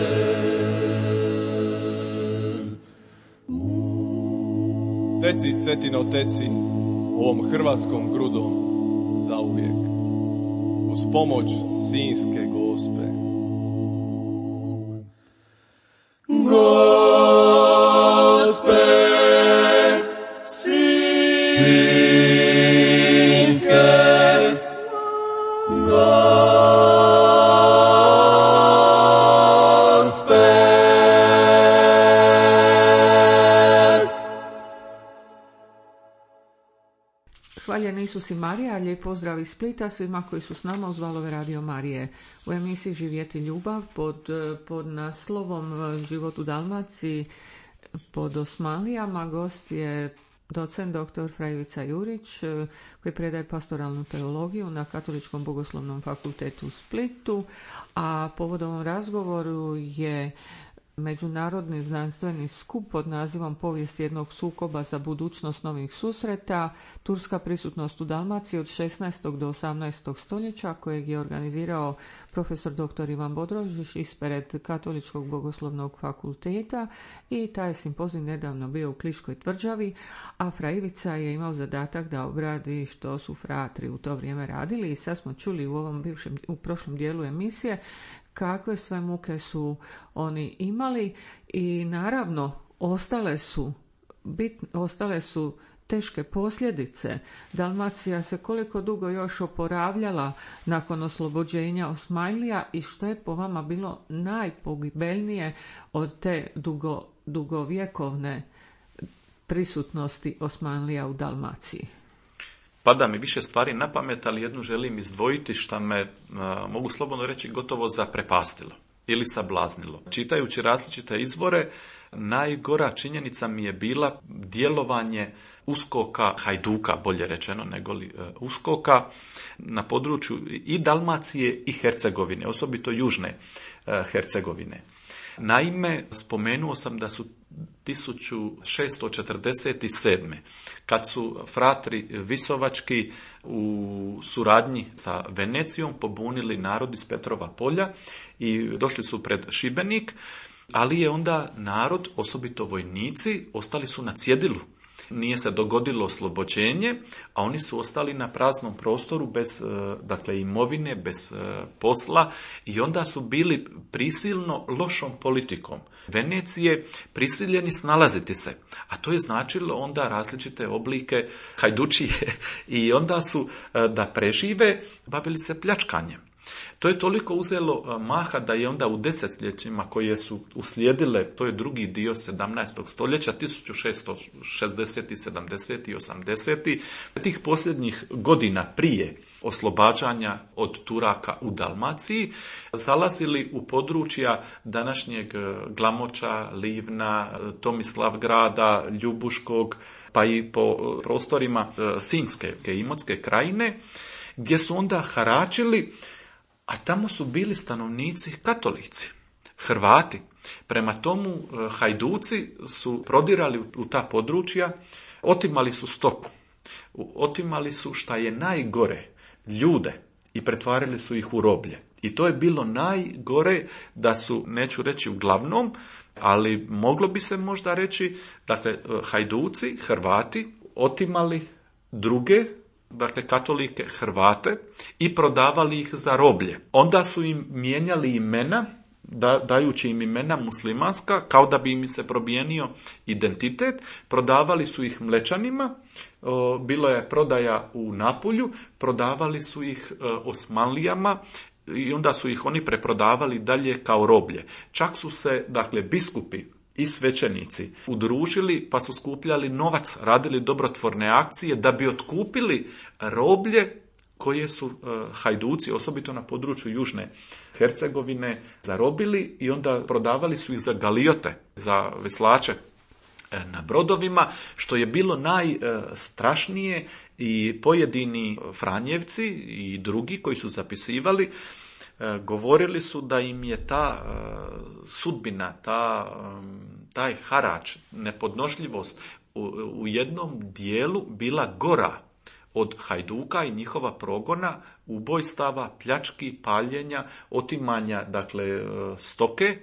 S4: Teci, Cetino, teci, ovom hrvatskom grudom zauvijek uz pomoć Sinjske Gospe.
S5: Gospe Sinjske Gospe.
S1: Hvaljeni Isus i Marija, lijep pozdrav iz Splita svima koji su s nama uz valove Radio Marije. U emisiji Živjeti ljubav pod, pod naslovom Život u Dalmaciji pod Osmanlijama. Gost je docent doktor Fra Ivica Jurić, koji predaje pastoralnu teologiju na Katoličkom bogoslovnom fakultetu u Splitu, a povodom ovom razgovoru je međunarodni znanstveni skup pod nazivom Povijest jednog sukoba za budućnost novih susreta, turska prisutnost u Dalmaciji od šesnaestog do osamnaestog stoljeća, kojeg je organizirao profesor doktor Ivan Bodrožić ispred Katoličkog bogoslovnog fakulteta, i taj je simpozij nedavno bio u Kliškoj tvrđavi, a Fra Ivica je imao zadatak da obradi što su fratri u to vrijeme radili, i sad smo čuli u ovom bivšem, u prošlom dijelu emisije kakve sve muke su oni imali, i naravno ostale su, bit, ostale su teške posljedice. Dalmacija se koliko dugo još oporavljala nakon oslobođenja Osmanlija, i što je po vama bilo najpogibeljnije od te dugo, dugovjekovne prisutnosti Osmanlija u Dalmaciji?
S2: Pada mi više stvari na pamet, ali jednu želim izdvojiti što me, mogu slobodno reći, gotovo zaprepastilo ili sablaznilo. Čitajući različite izvore, najgora činjenica mi je bila djelovanje uskoka, hajduka, bolje rečeno nego li uskoka, na području i Dalmacije i Hercegovine, osobito južne Hercegovine. Naime, spomenuo sam da su tisuću šesto četrdeset sedme. kad su fratri Visovački u suradnji sa Venecijom pobunili narod iz Petrova polja i došli su pred Šibenik, ali je onda narod, osobito vojnici, ostali su na cjedilu. Nije se dogodilo oslobođenje, a oni su ostali na praznom prostoru bez dakle, imovine, bez posla, i onda su bili prisilno lošom politikom Venecije prisiljeni snalaziti se. A to je značilo onda različite oblike hajdučije, i onda su da prežive bavili se pljačkanjem. To je toliko uzelo maha da je onda u desetljećima koje su uslijedile, to je drugi dio sedamnaestog stoljeća, tisuću šesto šezdeset, sedamdeset i osamdeset, tih posljednjih godina prije oslobađanja od Turaka u Dalmaciji, zalazili u područja današnjeg Glamoča, Livna, Tomislavgrada, Ljubuškog, pa i po prostorima Sinjske i Imotske krajine, gdje su onda haračili, a tamo su bili stanovnici katolici, Hrvati. Prema tomu hajduci su prodirali u ta područja, otimali su stoku, otimali su, šta je najgore, ljude, i pretvarili su ih u roblje. I to je bilo najgore, da su, neću reći uglavnom, ali moglo bi se možda reći, dakle, hajduci, Hrvati, otimali druge, dakle katolike, Hrvate, i prodavali ih za roblje. Onda su im mijenjali imena, da, dajući im imena muslimanska, kao da bi im se probijenio identitet. Prodavali su ih Mlečanima, o, bilo je prodaja u Napulju, prodavali su ih o, Osmanlijama, i onda su ih oni preprodavali dalje kao roblje. Čak su se, dakle, biskupi i svećenici udružili, pa su skupljali novac, radili dobrotvorne akcije da bi otkupili roblje koje su uh, hajduci, osobito na području južne Hercegovine, zarobili, i onda prodavali su ih za galiote, za veslače na brodovima, što je bilo najstrašnije, i pojedini Franjevci i drugi koji su zapisivali govorili su da im je ta uh, sudbina, ta, um, taj harač, nepodnošljivost u, u jednom dijelu bila gora od hajduka i njihova progona, ubojstava, pljački, paljenja, otimanja, dakle, stoke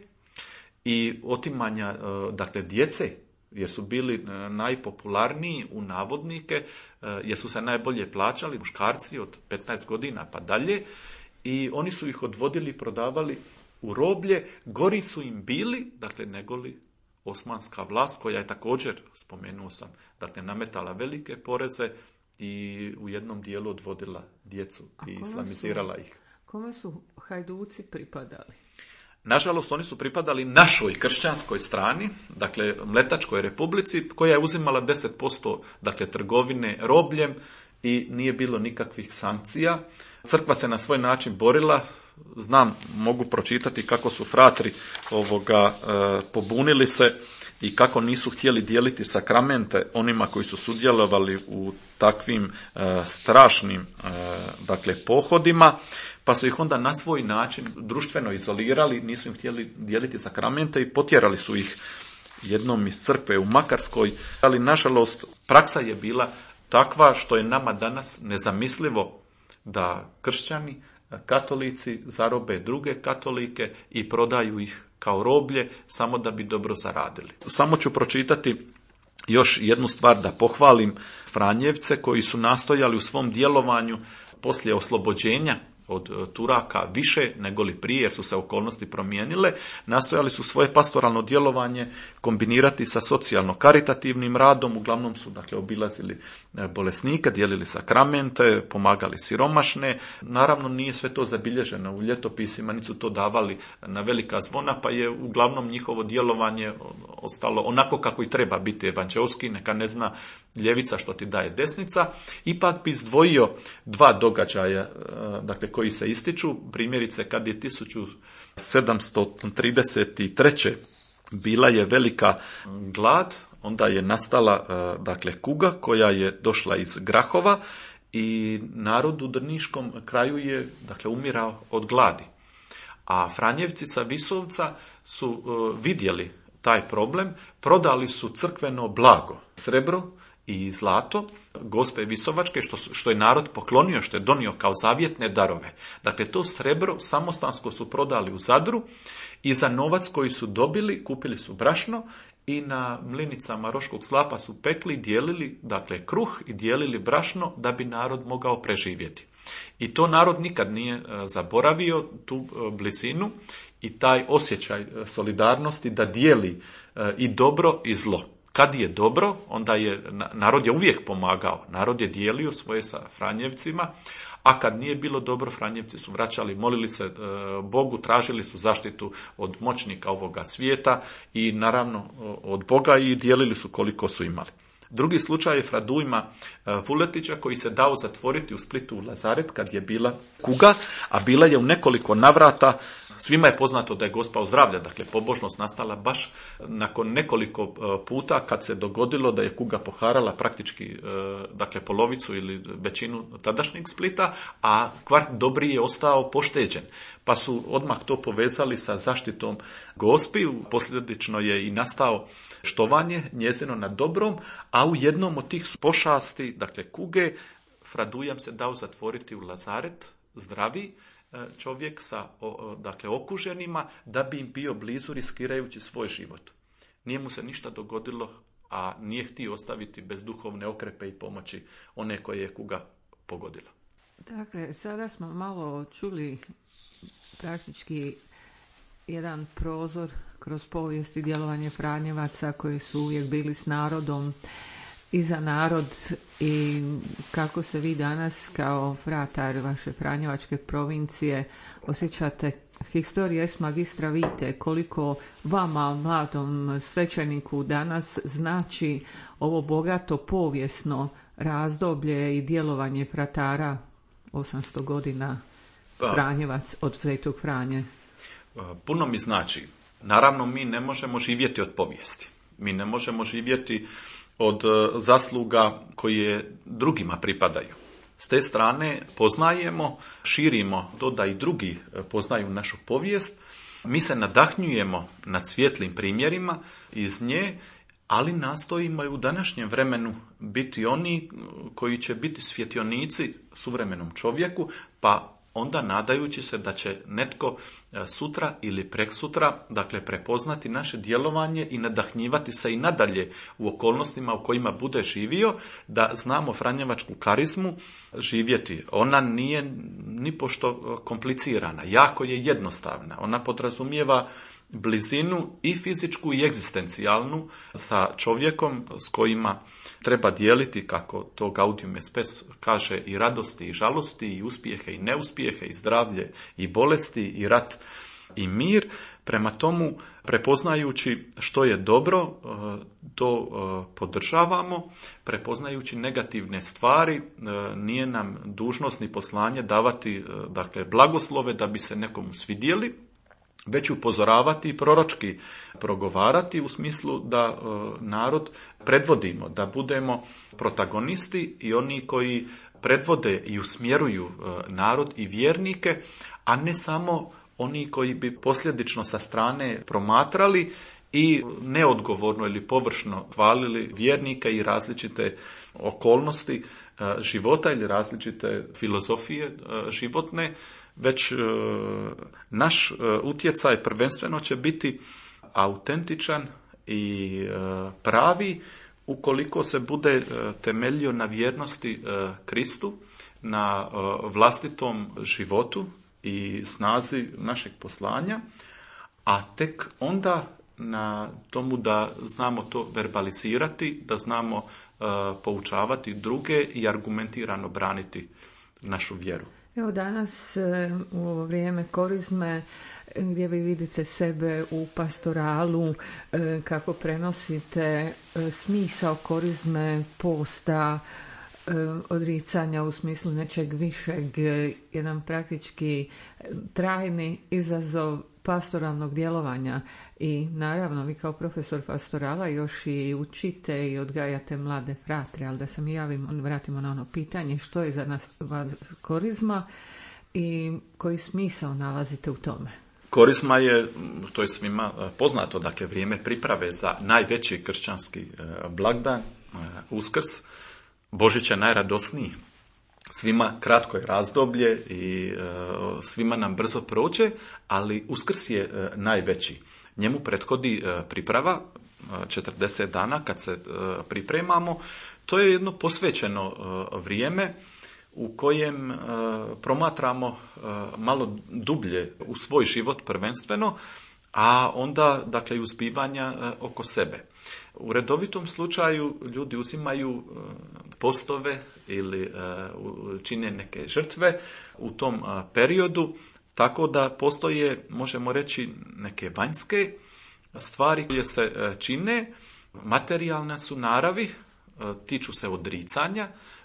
S2: i otimanja, dakle, djece, jer su bili najpopularniji u navodnike, jer su se najbolje plaćali, muškarci od petnaest godina pa dalje, i oni su ih odvodili, prodavali u roblje. Gori su im bili, dakle, negoli osmanska vlast, koja je također, spomenuo sam, dakle, nametala velike poreze i u jednom dijelu odvodila djecu i islamizirala ih.
S1: Kome su hajduci pripadali?
S2: Nažalost, oni su pripadali našoj kršćanskoj strani, dakle, Mletačkoj republici, koja je uzimala deset posto, dakle, trgovine robljem, i nije bilo nikakvih sankcija. Crkva se na svoj način borila. Znam, mogu pročitati kako su fratri ovoga e, pobunili se i kako nisu htjeli dijeliti sakramente onima koji su sudjelovali u takvim e, strašnim e, dakle pohodima, pa su ih onda na svoj način društveno izolirali, nisu im htjeli dijeliti sakramente i potjerali su ih jednom iz crkve u Makarskoj, ali nažalost praksa je bila takva što je nama danas nezamislivo da kršćani, katolici zarobe druge katolike i prodaju ih kao roblje samo da bi dobro zaradili. Samo ću pročitati još jednu stvar da pohvalim Franjevce koji su nastojali u svom djelovanju poslije oslobođenja od Turaka više nego li prije, jer su se okolnosti promijenile, nastojali su svoje pastoralno djelovanje kombinirati sa socijalno-karitativnim radom, uglavnom su dakle obilazili bolesnike, dijelili sakramente, pomagali siromašne. Naravno nije sve to zabilježeno u ljetopisima, niti su to davali na velika zvona, pa je uglavnom njihovo djelovanje ostalo onako kako i treba biti evanđeoski, neka ne zna ljevica što ti daje desnica. Ipak bi izdvojio dva događaja, dakle koji se ističu, primjerice kad je tisuću sedamsto trideset treće bila je velika glad, onda je nastala dakle kuga koja je došla iz Grahova i narod u drniškom kraju je dakle umirao od gladi. A Franjevci sa Visovca su vidjeli taj problem, prodali su crkveno blago, srebro i zlato Gospe Visovačke, što, što je narod poklonio, što je donio kao zavjetne darove. Dakle, to srebro samostansko su prodali u Zadru i za novac koji su dobili kupili su brašno i na mlinicama Roškog slapa su pekli, dijelili dakle kruh i dijelili brašno da bi narod mogao preživjeti. I to narod nikad nije zaboravio, tu blizinu i taj osjećaj solidarnosti da dijeli i dobro i zlo. Kad je dobro, onda je, narod je uvijek pomagao, narod je dijelio svoje sa Franjevcima, a kad nije bilo dobro, Franjevci su vraćali, molili se e, Bogu, tražili su zaštitu od moćnika ovoga svijeta i naravno od Boga i dijelili su koliko su imali. Drugi slučaj je Fradujma Vuletića koji se dao zatvoriti u Splitu u Lazaret kad je bila kuga, a bila je u nekoliko navrata. Svima je poznato da je Gospa ozdravlja, dakle pobožnost nastala baš nakon nekoliko puta kad se dogodilo da je kuga poharala praktički dakle polovicu ili većinu tadašnjeg Splita, a kvart Dobri je ostao pošteđen. Pa su odmah to povezali sa zaštitom Gospi, posljedično je i nastao štovanje njezino nad Dobrom, a u jednom od tih pošasti, dakle kuge, Fradujam se dao zatvoriti u Lazaret, zdravi čovjek sa dakle okuženima, da bi im bio blizu riskirajući svoj život. Nije mu se ništa dogodilo, a nije htio ostaviti bez duhovne okrepe i pomoći one koje je kuga pogodila.
S1: Dakle, sada smo malo čuli praktički jedan prozor kroz povijest i djelovanje Franjevaca koji su uvijek bili s narodom i za narod, i kako se vi danas kao fratar vaše Franjevačke provincije osjećate. Historia es magistra vitae, koliko vama, mladom svećeniku, danas znači ovo bogato povijesno razdoblje i djelovanje fratara osamsto godina Franjevac od Svetog Franje?
S2: Puno mi znači. Naravno, mi ne možemo živjeti od povijesti. Mi ne možemo živjeti od zasluga koje drugima pripadaju. S te strane poznajemo, širimo to da i drugi poznaju našu povijest. Mi se nadahnjujemo nad svijetlim primjerima iz nje, ali nastojimo i u današnjem vremenu biti oni koji će biti svjetionici suvremenom čovjeku, pa onda nadajući se da će netko sutra ili preksutra dakle prepoznati naše djelovanje i nadahnjivati se i nadalje u okolnostima u kojima bude živio, da znamo franjevačku karizmu živjeti. Ona nije nipošto komplicirana, jako je jednostavna. Ona podrazumijeva blizinu i fizičku i egzistencijalnu sa čovjekom s kojima treba dijeliti, kako to Gaudium et Spes kaže, i radosti i žalosti, i uspjehe i neuspjehe, i zdravlje i bolesti, i rat i mir. Prema tomu, prepoznajući što je dobro, to podržavamo. Prepoznajući negativne stvari, nije nam dužnost ni poslanje davati dakle blagoslove da bi se nekomu svidjeli, već upozoravati i proročki progovarati u smislu da e, narod predvodimo, da budemo protagonisti i oni koji predvode i usmjeruju e, narod i vjernike, a ne samo oni koji bi posljedično sa strane promatrali i neodgovorno ili površno hvalili vjernike i različite okolnosti e, života ili različite filozofije e, životne, već e, naš e, utjecaj prvenstveno će biti autentičan i e, pravi ukoliko se bude e, temeljio na vjernosti e, Kristu, na e, vlastitom životu i snazi našeg poslanja, a tek onda na tomu da znamo to verbalizirati, da znamo e, poučavati druge i argumentirano braniti našu vjeru.
S1: Evo danas u ovo vrijeme korizme gdje vi vidite sebe u pastoralu, kako prenosite smisao korizme, posta, odricanja u smislu nečeg višeg, jedan praktički trajni izazov pastoralnog djelovanja. I naravno vi kao profesor pastorala još i učite i odgajate mlade fratre, ali da se mi javimo, vratimo na ono pitanje što je za nas korizma i koji smisao nalazite u tome.
S2: Korizma je, to je svima poznato, dakle vrijeme priprave za najveći kršćanski blagdan, Uskrs. Božić je najradosniji. Svima kratko je razdoblje i svima nam brzo prođe, ali Uskrs je najveći. Njemu prethodi priprava, četrdeset dana kad se pripremamo. To je jedno posvećeno vrijeme u kojem promatramo malo dublje u svoj život prvenstveno, a onda dakle i uzbivanja oko sebe. U redovitom slučaju ljudi uzimaju postove ili čine neke žrtve u tom periodu, tako da postoje, možemo reći, neke vanjske stvari koje se čine, materijalne su naravi, tiču se odricanja,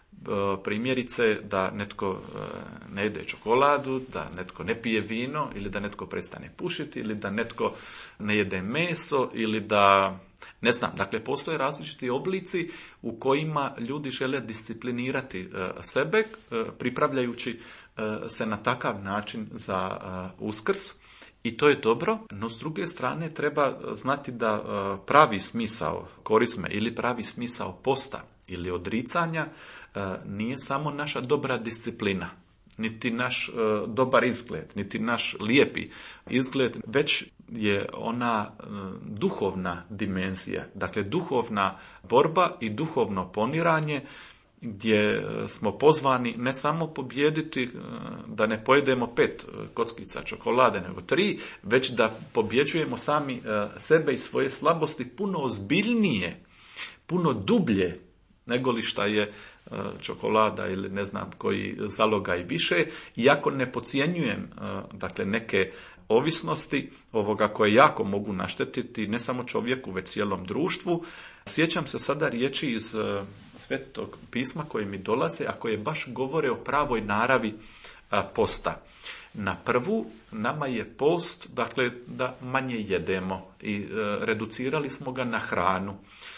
S2: primjerice da netko ne jede čokoladu, da netko ne pije vino ili da netko prestane pušiti ili da netko ne jede meso ili da, ne znam, dakle postoje različiti oblici u kojima ljudi žele disciplinirati sebe pripravljajući se na takav način za Uskrs. I to je dobro, no s druge strane treba znati da pravi smisao korizme ili pravi smisao posta ili odricanja nije samo naša dobra disciplina, niti naš dobar izgled, niti naš lijepi izgled, već je ona duhovna dimenzija, dakle duhovna borba i duhovno poniranje gdje smo pozvani ne samo pobijediti da ne pojedemo pet kockica čokolade, nego tri, već da pobjeđujemo sami sebe i svoje slabosti puno ozbiljnije, puno dublje nego li šta je čokolada ili ne znam koji zalogaj više, iako ne podcjenjujem dakle neke ovisnosti ovoga koje jako mogu naštetiti ne samo čovjeku, već cijelom društvu. Sjećam se sada riječi iz Svetog pisma koje mi dolaze, a koje baš govore o pravoj naravi posta. Na prvu, nama je post, dakle, da manje jedemo i reducirali smo ga na hranu.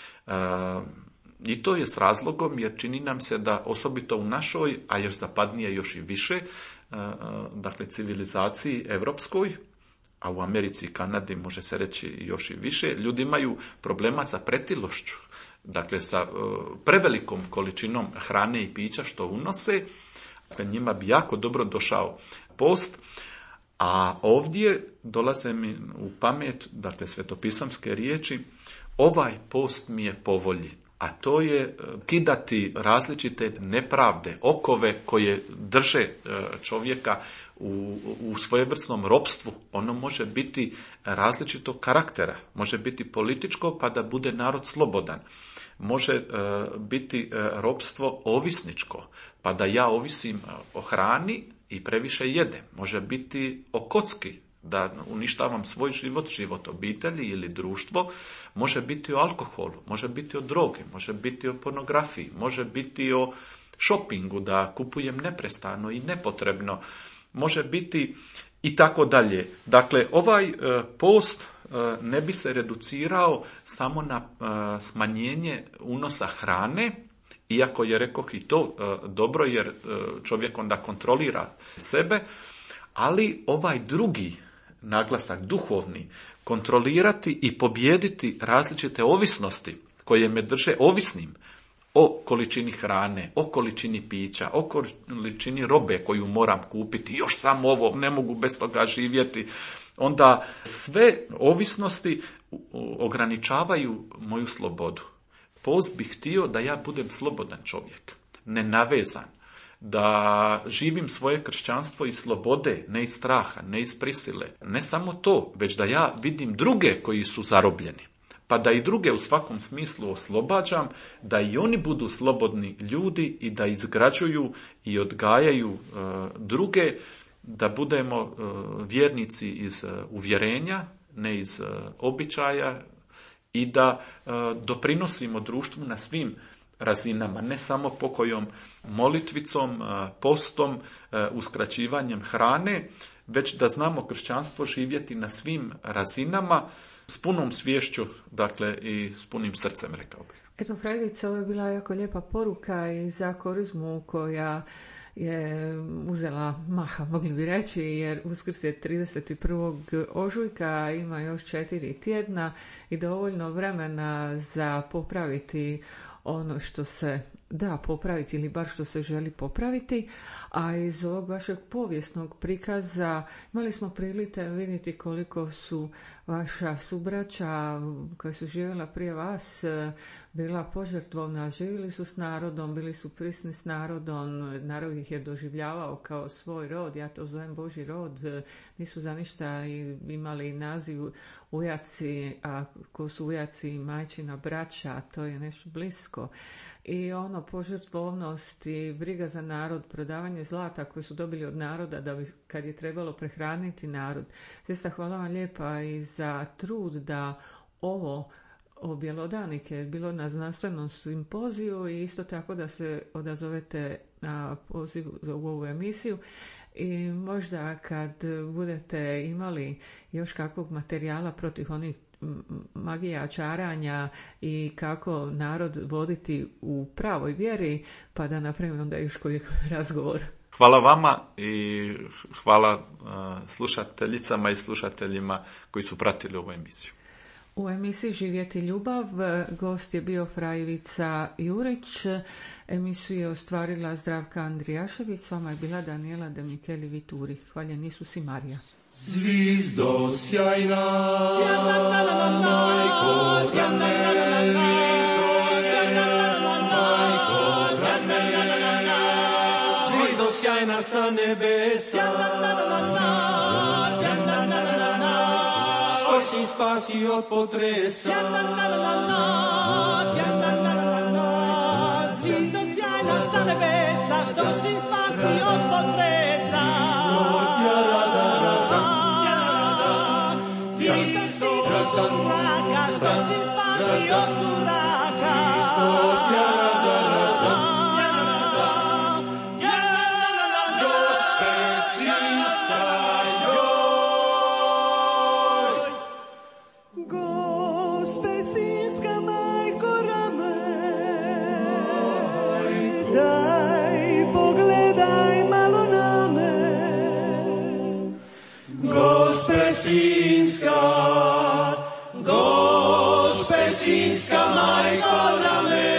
S2: I to je s razlogom, jer čini nam se da osobito u našoj, a još zapadnije još i više, dakle civilizaciji evropskoj, a u Americi i Kanadi može se reći još i više, ljudi imaju problema sa pretilošću, dakle sa prevelikom količinom hrane i pića što unose, dakle njima bi jako dobro došao post, a ovdje dolaze mi u pamet, dakle svetopisamske riječi, ovaj post mi je po volji. A to je kidati različite nepravde, okove koje drže čovjeka u, u svojevrsnom ropstvu. Ono može biti različitog karaktera, može biti političko pa da bude narod slobodan. Može biti ropstvo ovisničko, pa da ja ovisim o hrani i previše jedem. Može biti o kocki, da uništavam svoj život, život obitelji ili društvo, može biti o alkoholu, može biti o drogi, može biti o pornografiji, može biti o šopingu, da kupujem neprestano i nepotrebno, može biti i tako dalje. Dakle, ovaj post ne bi se reducirao samo na smanjenje unosa hrane, iako je, rekoh, i to dobro jer čovjek onda kontrolira sebe, ali ovaj drugi naglasak, duhovni, kontrolirati i pobijediti različite ovisnosti koje me drže ovisnim o količini hrane, o količini pića, o količini robe koju moram kupiti, još samo ovo, ne mogu bez toga živjeti. Onda sve ovisnosti ograničavaju moju slobodu. Post bih htio da ja budem slobodan čovjek, nenavezan, da živim svoje kršćanstvo iz slobode, ne iz straha, ne iz prisile. Ne samo to, već da ja vidim druge koji su zarobljeni, pa da i druge u svakom smislu oslobađam, da i oni budu slobodni ljudi i da izgrađuju i odgajaju uh, druge, da budemo uh, vjernici iz uh, uvjerenja, ne iz uh, običaja, i da uh, doprinosimo društvu na svim razinama, ne samo pokojom molitvicom, postom, uskraćivanjem hrane, već da znamo kršćanstvo živjeti na svim razinama, s punom sviješću, dakle, i s punim srcem, rekao bih.
S1: Eto, Frajdice, ovo je bila jako lijepa poruka i za korizmu koja je uzela maha, mogli bi reći, jer Uskrs je trideset prvog ožujka, ima još četiri tjedna i dovoljno vremena za popraviti ono što se da popraviti ili bar što se želi popraviti, a iz ovog vašeg povijesnog prikaza imali smo prilike vidjeti koliko su vaša subraća koja su živjela prije vas bila požrtvovna, živjeli su s narodom, bili su prisni s narodom, narod ih je doživljavao kao svoj rod, ja to zovem Božji rod, nisu za ništa imali naziv ujaci, a ko su ujaci i majčina braća, to je nešto blisko. I ono, požrtvovnost i briga za narod, prodavanje zlata koje su dobili od naroda da bi, kad je trebalo prehraniti narod. Sesta, hvala vam lijepa i za trud da ovo objelodanike bilo na znanstvenom simpoziju i isto tako da se odazovete na poziv za ovu emisiju. I možda kad budete imali još kakvog materijala protiv onih magija, čaranja i kako narod voditi u pravoj vjeri, pa da napravimo onda još koji razgovor.
S2: Hvala vama i hvala uh, slušateljicama i slušateljima koji su pratili ovu emisiju.
S1: U emisiji Živjeti ljubav gost je bio Frajivica Jurić. Emisiju je ostvarila Zdravka Andrijašević, s vama je bila Daniela De Micheli Vituri. Hvaljen Isus i Marija.
S5: Zvizdo sjajna, majko rane, zvizdo sjajna sa nebesa, što si spasi od potresa.
S6: Zvizdo sjajna sa nebesa, što si spasi od potresa. Turaka, što si spasi od turaka. Gospe sinska joj, Gospe sinska majko ramej, daj pogledaj malo na me. Gospe sinska, Gospe sinska majko rame,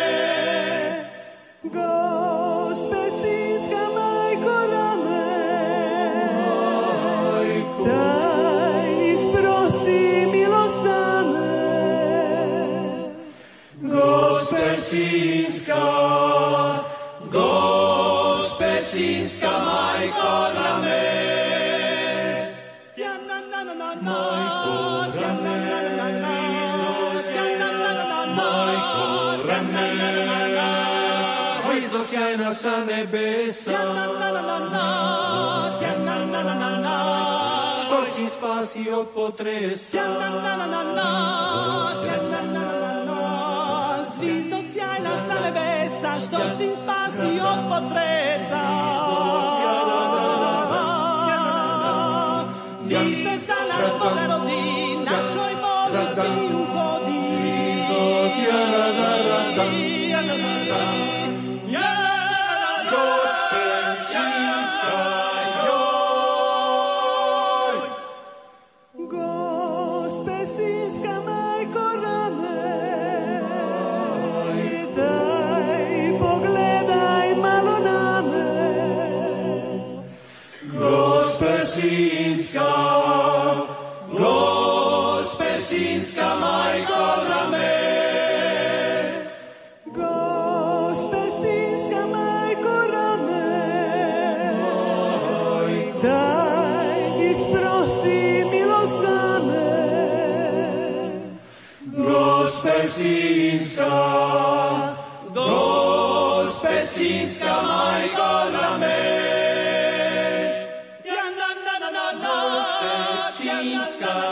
S6: Gospe sinska majko rame, daj isprosi milost za me. Gospe sinska, Gospe sinska majko rame, zvizdo sjajna sa nebesa, što si spasi od potresa. Zvizdo sjajna sa nebesa, što si spasi od potresa. ugodi.
S5: Zvizdo tja na da da da. Gospe sinska joj.
S6: Gospe sinska majko rame, daj pogledaj malo na me.
S5: Gospe sinska, Gospe sinska majko rame.
S6: Gospe sinska majko rame, daj isprosi milost za me.
S5: Gospe sinska, Gospe sinska majko rame. Gospe sinska